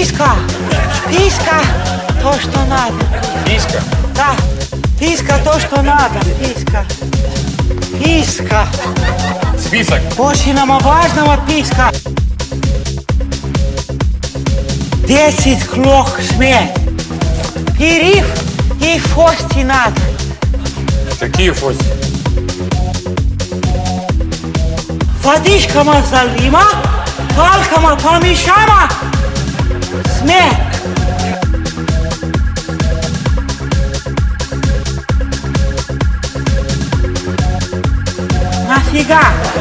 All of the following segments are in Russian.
Писка! Писка! То, что надо. Писка? Да. Писка то, что надо. Писка. Писка. Список. Очень нам важного писка. 10 клок смерть. Перив и фости надо. Какие фости? Водичка залима, палкама помешама. Смерть. Нафига?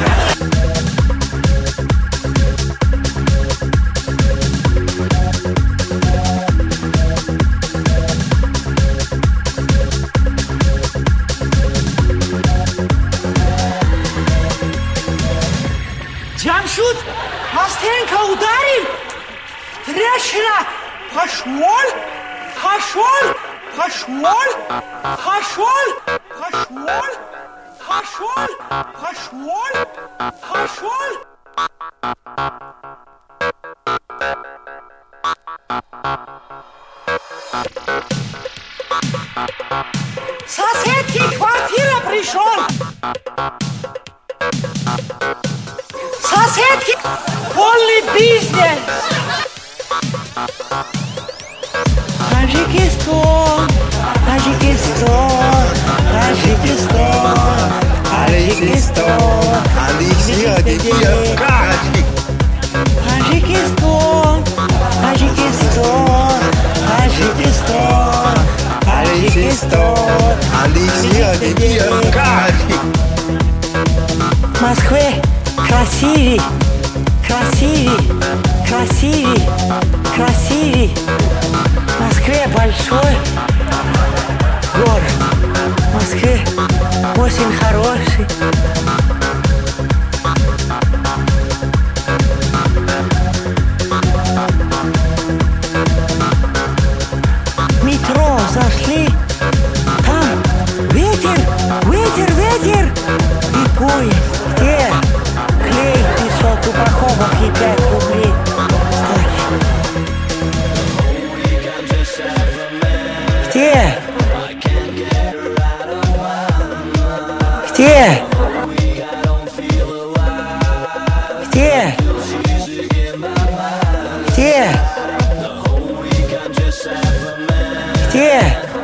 Джамшут, Мастенко ударил. Трещина. Пошел. Пошел. Пошел. Пошел. Пошел. Пошел. Пошел. Пошел. Соседки квартира пришел. Соседки полный бизнес. Таджикистан, Таджикистан, Таджикистан, Таджикистан, Таджикистан, Таджикистан, Таджикистан. В Москве красивей, красивей, красивей, красивей. В Москве большой город. В Москве очень хороший. В метро зашли, там ветер, ветер, ветер. И поезд, где клей 500 упаковок и 5 рублей. Где? Где? Где? Где? Где?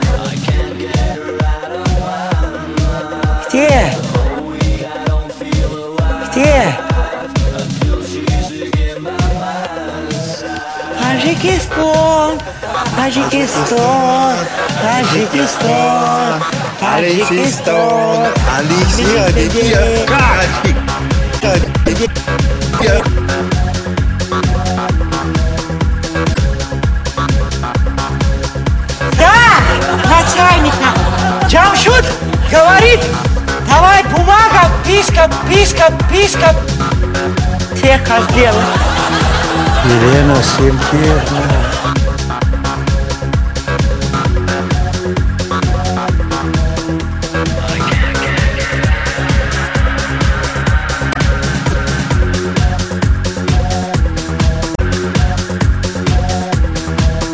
Где? Где? Таджикистан, Таджикистан, Таджикистан, Таджикистан, Да, начальника. Джамшут говорит, давай бумага, писка, писка, писка. Тихо сделай. Елена Семкеевна.